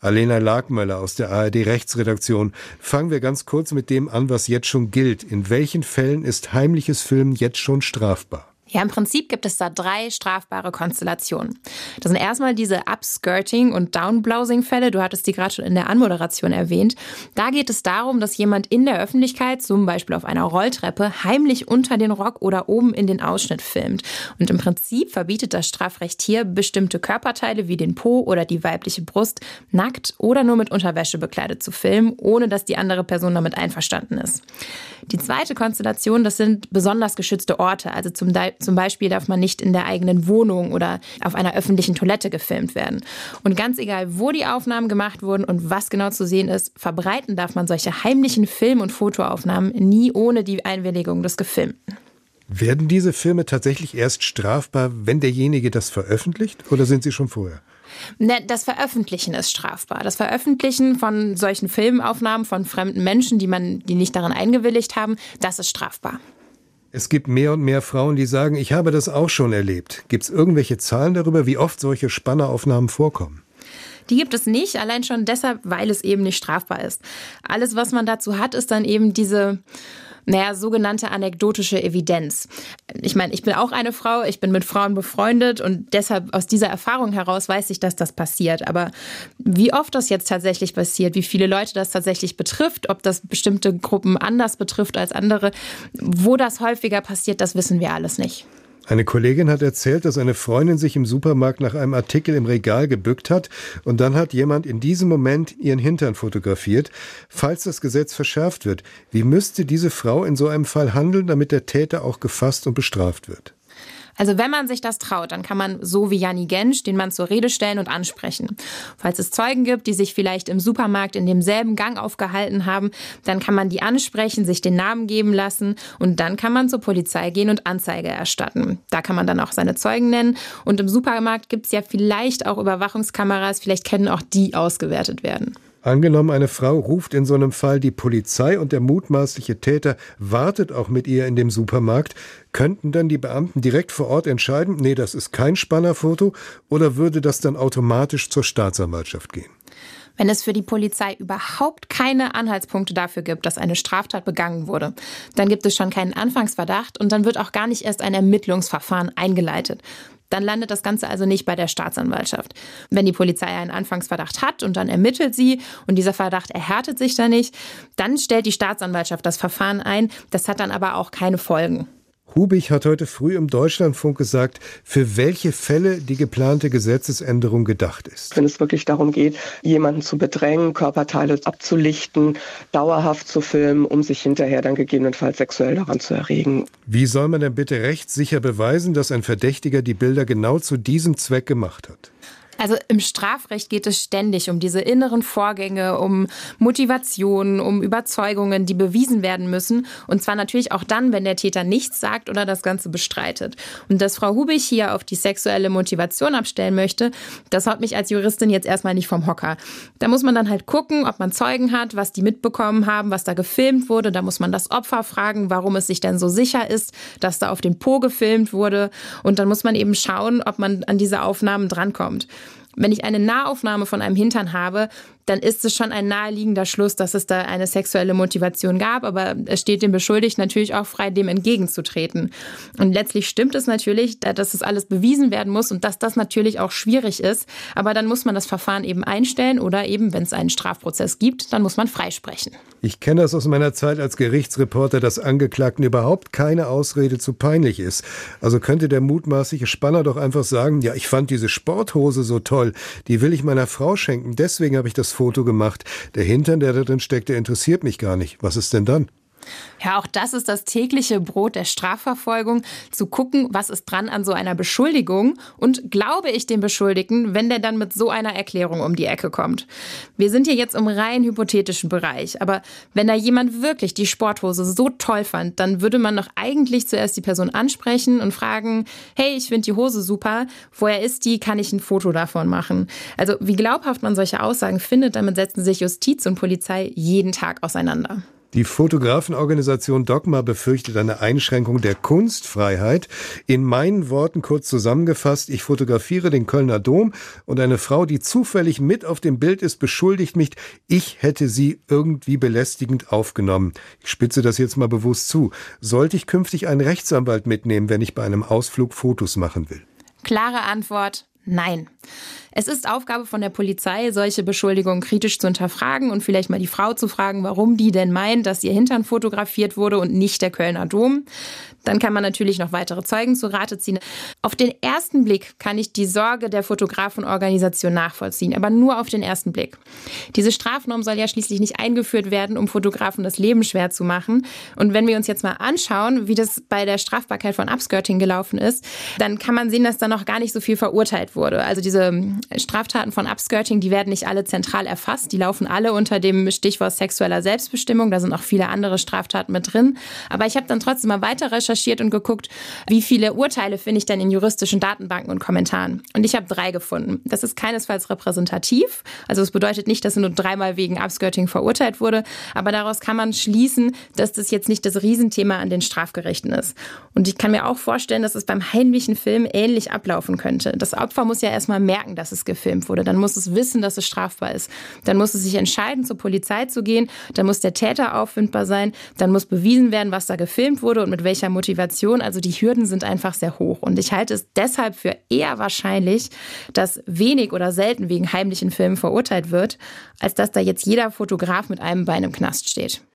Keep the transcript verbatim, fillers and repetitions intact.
Alena Lagmöller aus der A R D-Rechtsredaktion. Fangen wir ganz kurz mit dem an, was jetzt schon gilt. In welchen Fällen ist heimliches Filmen jetzt schon strafbar? Ja, im Prinzip gibt es da drei strafbare Konstellationen. Das sind erstmal diese Upskirting- und Downblousing-Fälle. Du hattest die gerade schon in der Anmoderation erwähnt. Da geht es darum, dass jemand in der Öffentlichkeit, zum Beispiel auf einer Rolltreppe, heimlich unter den Rock oder oben in den Ausschnitt filmt. Und im Prinzip verbietet das Strafrecht hier, bestimmte Körperteile wie den Po oder die weibliche Brust nackt oder nur mit Unterwäsche bekleidet zu filmen, ohne dass die andere Person damit einverstanden ist. Die zweite Konstellation, das sind besonders geschützte Orte, also zum Zum Beispiel darf man nicht in der eigenen Wohnung oder auf einer öffentlichen Toilette gefilmt werden. Und ganz egal, wo die Aufnahmen gemacht wurden und was genau zu sehen ist, verbreiten darf man solche heimlichen Film- und Fotoaufnahmen nie ohne die Einwilligung des Gefilmten. Werden diese Filme tatsächlich erst strafbar, wenn derjenige das veröffentlicht, oder sind sie schon vorher? Das Veröffentlichen ist strafbar. Das Veröffentlichen von solchen Filmaufnahmen von fremden Menschen, die man, die nicht daran eingewilligt haben, das ist strafbar. Es gibt mehr und mehr Frauen, die sagen, ich habe das auch schon erlebt. Gibt es irgendwelche Zahlen darüber, wie oft solche Spanneraufnahmen vorkommen? Die gibt es nicht, allein schon deshalb, weil es eben nicht strafbar ist. Alles, was man dazu hat, ist dann eben diese, naja, sogenannte anekdotische Evidenz. Ich meine, ich bin auch eine Frau, ich bin mit Frauen befreundet und deshalb aus dieser Erfahrung heraus weiß ich, dass das passiert. Aber wie oft das jetzt tatsächlich passiert, wie viele Leute das tatsächlich betrifft, ob das bestimmte Gruppen anders betrifft als andere, wo das häufiger passiert, das wissen wir alles nicht. Eine Kollegin hat erzählt, dass eine Freundin sich im Supermarkt nach einem Artikel im Regal gebückt hat und dann hat jemand in diesem Moment ihren Hintern fotografiert. Falls das Gesetz verschärft wird, wie müsste diese Frau in so einem Fall handeln, damit der Täter auch gefasst und bestraft wird? Also wenn man sich das traut, dann kann man so wie Janni Gensch den Mann zur Rede stellen und ansprechen. Falls es Zeugen gibt, die sich vielleicht im Supermarkt in demselben Gang aufgehalten haben, dann kann man die ansprechen, sich den Namen geben lassen und dann kann man zur Polizei gehen und Anzeige erstatten. Da kann man dann auch seine Zeugen nennen und im Supermarkt gibt es ja vielleicht auch Überwachungskameras, vielleicht können auch die ausgewertet werden. Angenommen, eine Frau ruft in so einem Fall die Polizei und der mutmaßliche Täter wartet auch mit ihr in dem Supermarkt. Könnten dann die Beamten direkt vor Ort entscheiden, nee, das ist kein Spannerfoto, oder würde das dann automatisch zur Staatsanwaltschaft gehen? Wenn es für die Polizei überhaupt keine Anhaltspunkte dafür gibt, dass eine Straftat begangen wurde, dann gibt es schon keinen Anfangsverdacht und dann wird auch gar nicht erst ein Ermittlungsverfahren eingeleitet. Dann landet das Ganze also nicht bei der Staatsanwaltschaft. Wenn die Polizei einen Anfangsverdacht hat und dann ermittelt sie und dieser Verdacht erhärtet sich dann nicht, dann stellt die Staatsanwaltschaft das Verfahren ein. Das hat dann aber auch keine Folgen. Hubig hat heute früh im Deutschlandfunk gesagt, für welche Fälle die geplante Gesetzesänderung gedacht ist. Wenn es wirklich darum geht, jemanden zu bedrängen, Körperteile abzulichten, dauerhaft zu filmen, um sich hinterher dann gegebenenfalls sexuell daran zu erregen. Wie soll man denn bitte rechtssicher beweisen, dass ein Verdächtiger die Bilder genau zu diesem Zweck gemacht hat? Also im Strafrecht geht es ständig um diese inneren Vorgänge, um Motivationen, um Überzeugungen, die bewiesen werden müssen. Und zwar natürlich auch dann, wenn der Täter nichts sagt oder das Ganze bestreitet. Und dass Frau Hubig hier auf die sexuelle Motivation abstellen möchte, das haut mich als Juristin jetzt erstmal nicht vom Hocker. Da muss man dann halt gucken, ob man Zeugen hat, was die mitbekommen haben, was da gefilmt wurde. Da muss man das Opfer fragen, warum es sich denn so sicher ist, dass da auf den Po gefilmt wurde. Und dann muss man eben schauen, ob man an diese Aufnahmen drankommt. Wenn ich eine Nahaufnahme von einem Hintern habe, dann ist es schon ein naheliegender Schluss, dass es da eine sexuelle Motivation gab. Aber es steht dem Beschuldigten natürlich auch frei, dem entgegenzutreten. Und letztlich stimmt es natürlich, dass es alles bewiesen werden muss und dass das natürlich auch schwierig ist. Aber dann muss man das Verfahren eben einstellen oder eben, wenn es einen Strafprozess gibt, dann muss man freisprechen. Ich kenne das aus meiner Zeit als Gerichtsreporter, dass Angeklagten überhaupt keine Ausrede zu peinlich ist. Also könnte der mutmaßliche Spanner doch einfach sagen, ja, ich fand diese Sporthose so toll, die will ich meiner Frau schenken, deswegen habe ich das Foto gemacht. Der Hintern, der da drin steckt, der interessiert mich gar nicht. Was ist denn dann? Ja, auch das ist das tägliche Brot der Strafverfolgung, zu gucken, was ist dran an so einer Beschuldigung und glaube ich dem Beschuldigten, wenn der dann mit so einer Erklärung um die Ecke kommt. Wir sind hier jetzt im rein hypothetischen Bereich, aber wenn da jemand wirklich die Sporthose so toll fand, dann würde man doch eigentlich zuerst die Person ansprechen und fragen, hey, ich finde die Hose super, woher ist die, kann ich ein Foto davon machen? Also wie glaubhaft man solche Aussagen findet, damit setzen sich Justiz und Polizei jeden Tag auseinander. Die Fotografenorganisation Dogma befürchtet eine Einschränkung der Kunstfreiheit. In meinen Worten kurz zusammengefasst: Ich fotografiere den Kölner Dom und eine Frau, die zufällig mit auf dem Bild ist, beschuldigt mich, ich hätte sie irgendwie belästigend aufgenommen. Ich spitze das jetzt mal bewusst zu. Sollte ich künftig einen Rechtsanwalt mitnehmen, wenn ich bei einem Ausflug Fotos machen will? Klare Antwort: Nein. Es ist Aufgabe von der Polizei, solche Beschuldigungen kritisch zu hinterfragen und vielleicht mal die Frau zu fragen, warum die denn meint, dass ihr Hintern fotografiert wurde und nicht der Kölner Dom. Dann kann man natürlich noch weitere Zeugen zu Rate ziehen. Auf den ersten Blick kann ich die Sorge der Fotografenorganisation nachvollziehen, aber nur auf den ersten Blick. Diese Strafnorm soll ja schließlich nicht eingeführt werden, um Fotografen das Leben schwer zu machen. Und wenn wir uns jetzt mal anschauen, wie das bei der Strafbarkeit von Upskirting gelaufen ist, dann kann man sehen, dass da noch gar nicht so viel verurteilt wurde. Also diese Straftaten von Upskirting, die werden nicht alle zentral erfasst. Die laufen alle unter dem Stichwort sexueller Selbstbestimmung. Da sind auch viele andere Straftaten mit drin. Aber ich habe dann trotzdem mal weiter recherchiert und geguckt, wie viele Urteile finde ich denn in juristischen Datenbanken und Kommentaren. Und ich habe drei gefunden. Das ist keinesfalls repräsentativ. Also es bedeutet nicht, dass er nur dreimal wegen Upskirting verurteilt wurde. Aber daraus kann man schließen, dass das jetzt nicht das Riesenthema an den Strafgerichten ist. Und ich kann mir auch vorstellen, dass es beim heimlichen Film ähnlich ablaufen könnte. Das Opfer muss ja erstmal merken, dass es gefilmt wurde. Dann muss es wissen, dass es strafbar ist. Dann muss es sich entscheiden, zur Polizei zu gehen. Dann muss der Täter auffindbar sein. Dann muss bewiesen werden, was da gefilmt wurde und mit welcher Motivation. Also die Hürden sind einfach sehr hoch. Und ich halte es deshalb für eher wahrscheinlich, dass wenig oder selten wegen heimlichen Filmen verurteilt wird, als dass da jetzt jeder Fotograf mit einem Bein im Knast steht.